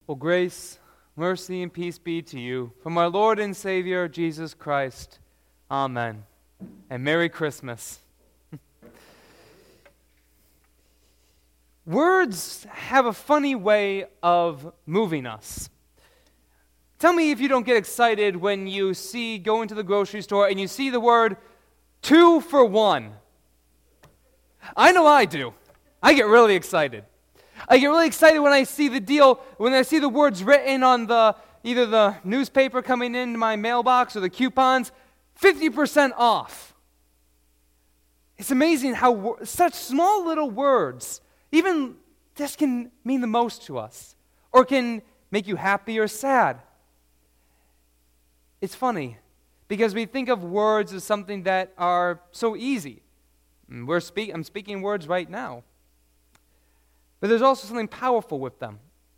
Well, grace, mercy, and peace be to you from our Lord and Savior, Jesus Christ. Amen. And Merry Christmas. Words have a funny way of moving us. Tell me if you don't get excited when you go into the grocery store and you see the word 2 for 1. I know I do. I get really excited. I get really excited when I see the deal, when I see the words written on either the newspaper coming into my mailbox or the coupons, 50% off. It's amazing how such small little words, even this can mean the most to us, or can make you happy or sad. It's funny, because we think of words as something that are so easy. I'm speaking words right now. But there's also something powerful with them.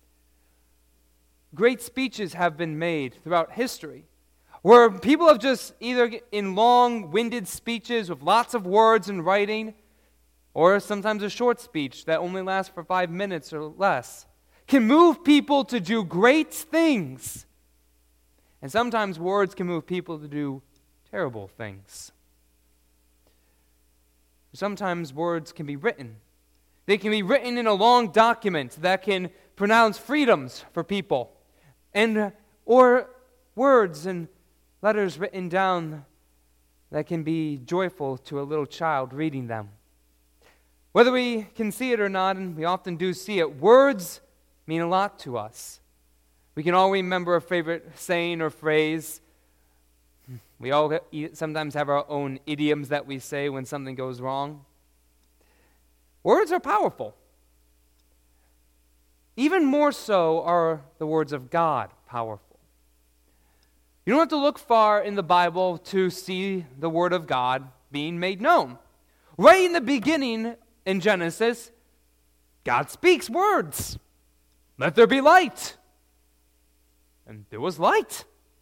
Great speeches have been made throughout history where people have just either in long-winded speeches with lots of words and writing, or sometimes a short speech that only lasts for 5 minutes or less, can move people to do great things. And sometimes words can move people to do terrible things. Sometimes words can be written. They can be written in a long document that can pronounce freedoms for people, or words and letters written down that can be joyful to a little child reading them. Whether we can see it or not, and we often do see it, words mean a lot to us. We can all remember a favorite saying or phrase. We all sometimes have our own idioms that we say when something goes wrong. Words are powerful. Even more so are the words of God powerful. You don't have to look far in the Bible to see the Word of God being made known. Right in the beginning in Genesis, God speaks words. Let there be light. And there was light.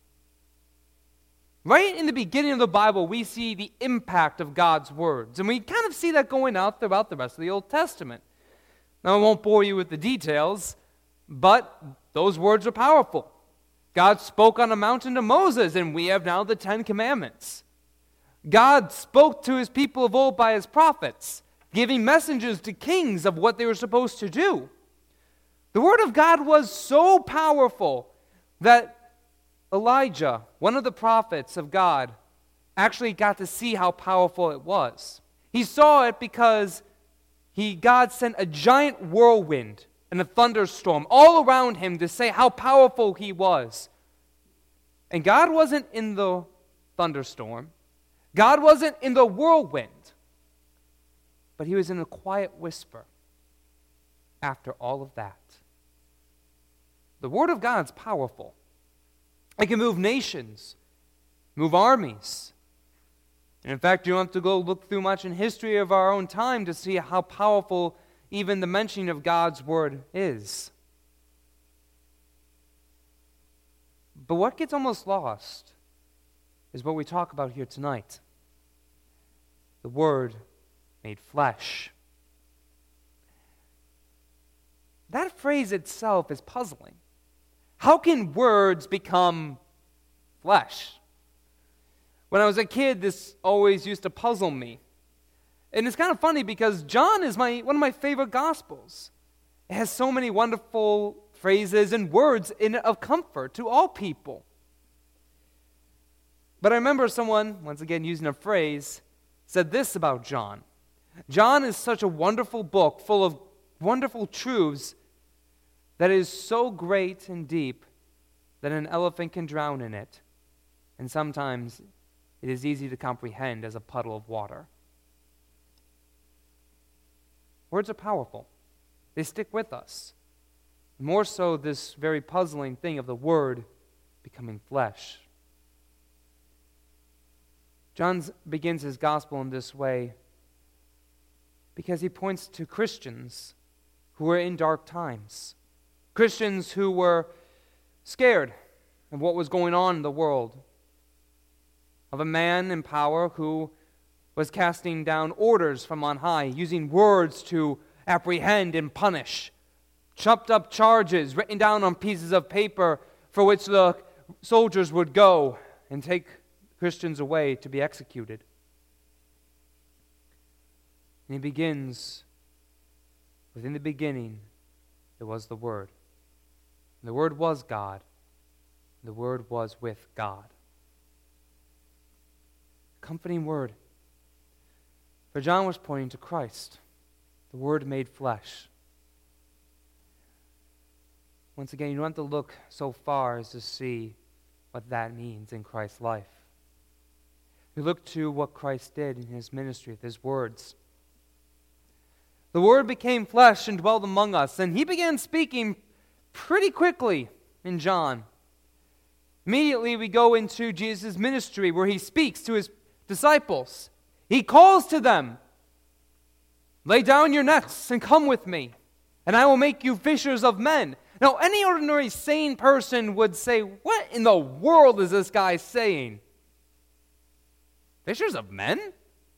Right in the beginning of the Bible, we see the impact of God's words. And we kind of see that going out throughout the rest of the Old Testament. Now, I won't bore you with the details, but those words are powerful. God spoke on a mountain to Moses, and we have now the 10 Commandments. God spoke to his people of old by his prophets, giving messages to kings of what they were supposed to do. The Word of God was so powerful that Elijah, one of the prophets of God, actually got to see how powerful it was. He saw it because God sent a giant whirlwind and a thunderstorm all around him to say how powerful he was. And God wasn't in the thunderstorm. God wasn't in the whirlwind. But he was in a quiet whisper after all of that. The Word of God's powerful. It can move nations, move armies. And in fact, you don't have to go look through much in history of our own time to see how powerful even the mentioning of God's Word is. But what gets almost lost is what we talk about here tonight. The Word made flesh. That phrase itself is puzzling. How can words become flesh? When I was a kid, this always used to puzzle me. And it's kind of funny because John is one of my favorite Gospels. It has so many wonderful phrases and words in it of comfort to all people. But I remember someone, once again using a phrase, said this about John. John is such a wonderful book full of wonderful truths that is so great and deep that an elephant can drown in it, and sometimes it is easy to comprehend as a puddle of water. Words are powerful. They stick with us. More so this very puzzling thing of the Word becoming flesh. John begins his gospel in this way because he points to Christians who were in dark times. Christians who were scared of what was going on in the world, of a man in power who was casting down orders from on high, using words to apprehend and punish chopped up charges written down on pieces of paper for which the soldiers would go and take Christians away to be executed. And he begins with, in the beginning, there was the Word. And the Word was God. And the Word was with God. Comforting word. For John was pointing to Christ, the Word made flesh. Once again, you don't have to look so far as to see what that means in Christ's life. You look to what Christ did in his ministry with his words. The Word became flesh and dwelled among us, and he began speaking pretty quickly in John. Immediately we go into Jesus' ministry where he speaks to his disciples. He calls to them, "Lay down your nets and come with me, and I will make you fishers of men." Now, any ordinary sane person would say, what in the world is this guy saying? Fishers of men?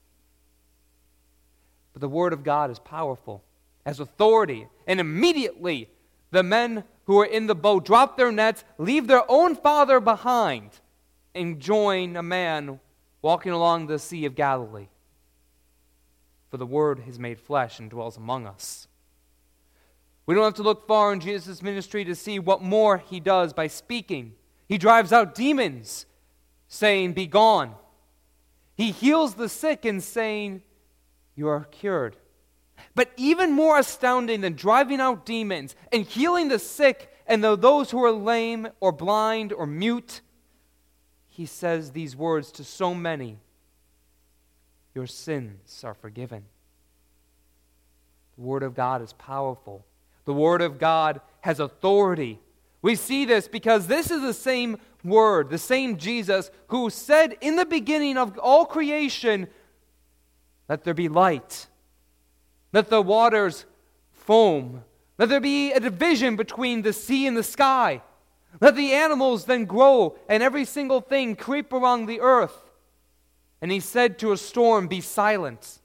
But the Word of God is powerful, has authority, and immediately the men who are in the boat drop their nets, leave their own father behind, and join a man walking along the Sea of Galilee. For the Word is made flesh and dwells among us. We don't have to look far in Jesus' ministry to see what more he does by speaking. He drives out demons, saying, "Be gone." He heals the sick and saying, "You are cured." But even more astounding than driving out demons and healing the sick and those who are lame or blind or mute, he says these words to so many: "Your sins are forgiven." The Word of God is powerful. The Word of God has authority. We see this because this is the same Word, the same Jesus, who said in the beginning of all creation, "Let there be light. Let the waters foam. Let there be a division between the sea and the sky. Let the animals then grow and every single thing creep around the earth." And he said to a storm, "Be silent."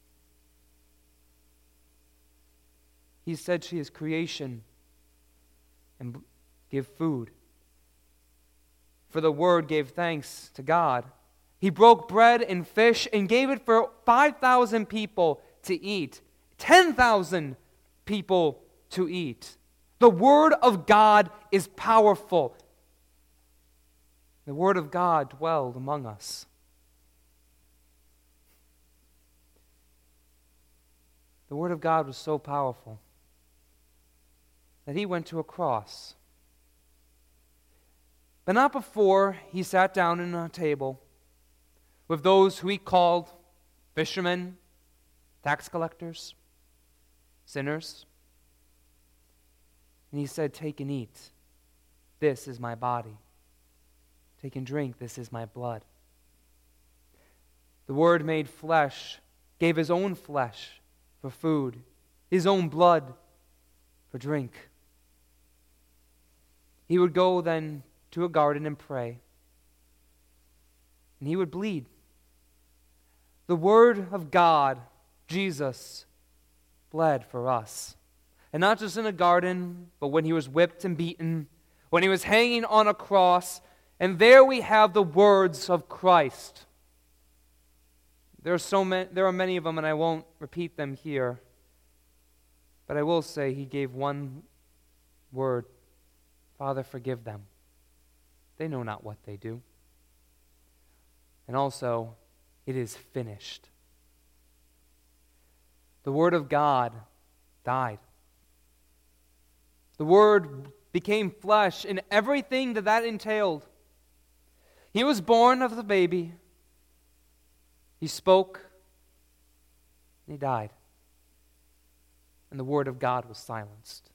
He said to his creation, "And give food." For the Word gave thanks to God. He broke bread and fish and gave it for 5,000 people to eat. 10,000 people to eat. The Word of God is powerful. The Word of God dwelled among us. The Word of God was so powerful that he went to a cross. But not before he sat down at a table with those who he called fishermen, tax collectors, sinners. And he said, "Take and eat. This is my body. Take and drink. This is my blood." The Word made flesh, gave his own flesh for food, his own blood for drink. He would go then to a garden and pray, and he would bleed. The Word of God, Jesus, bled for us. And not just in a garden, but when he was whipped and beaten, when he was hanging on a cross, and there we have the words of Christ. There are many of them, and I won't repeat them here. But I will say he gave one word: "Father, forgive them. They know not what they do." And also, it is finished. The Word of God died. The Word became flesh in everything that entailed. He was born of the baby. He spoke. And he died. And the Word of God was silenced.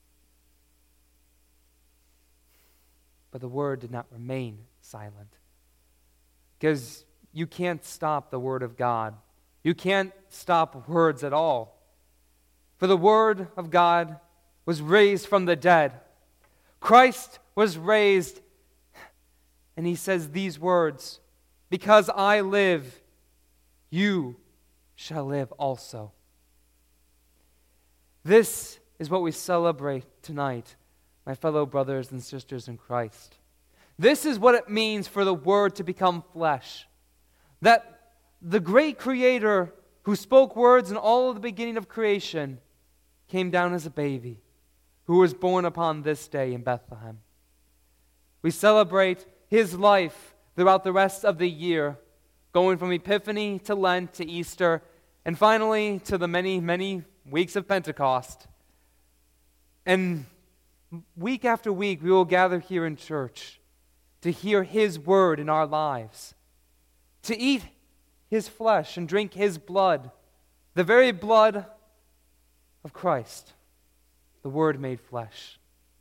But the Word did not remain silent. Because you can't stop the Word of God. You can't stop words at all. For the Word of God was raised from the dead. Christ was raised, and he says these words: "Because I live, you shall live also." This is what we celebrate tonight, my fellow brothers and sisters in Christ. This is what it means for the Word to become flesh. That the great Creator who spoke words in all of the beginning of creation came down as a baby who was born upon this day in Bethlehem. We celebrate His life throughout the rest of the year, going from Epiphany to Lent to Easter, and finally to the many, many weeks of Pentecost. And week after week, we will gather here in church to hear His word in our lives, to eat His flesh and drink His blood, the very blood of Christ, the Word made flesh.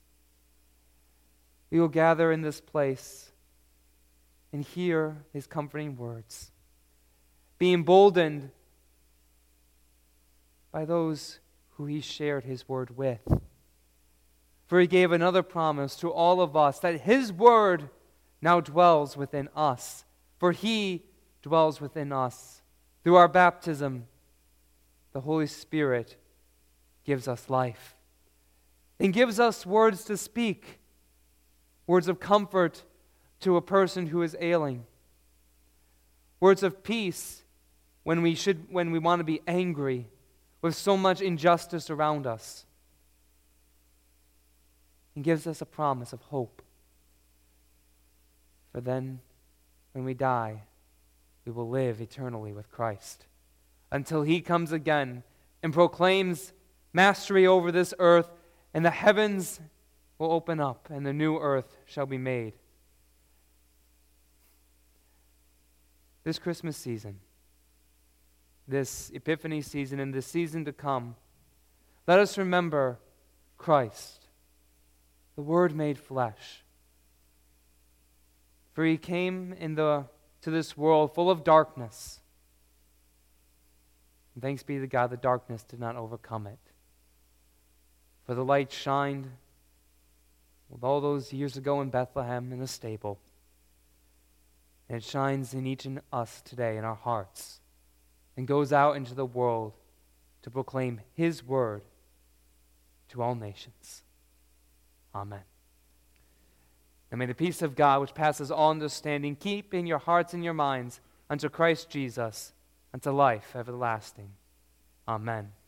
We will gather in this place and hear His comforting words, be emboldened by those who He shared His word with. For He gave another promise to all of us that His word now dwells within us. For He dwells within us. Through our baptism, the Holy Spirit gives us life and gives us words to speak, words of comfort to a person who is ailing, words of peace when we want to be angry with so much injustice around us, and gives us a promise of hope. For then, when we die, we will live eternally with Christ until He comes again and proclaims mastery over this earth, and the heavens will open up and the new earth shall be made. This Christmas season, this Epiphany season, and this season to come, let us remember Christ, the Word made flesh. For He came to this world full of darkness. And thanks be to God, the darkness did not overcome it. For the light shined all those years ago in Bethlehem in the stable. And it shines in each of us today in our hearts and goes out into the world to proclaim His word to all nations. Amen. And may the peace of God, which passes all understanding, keep in your hearts and your minds unto Christ Jesus, unto life everlasting. Amen.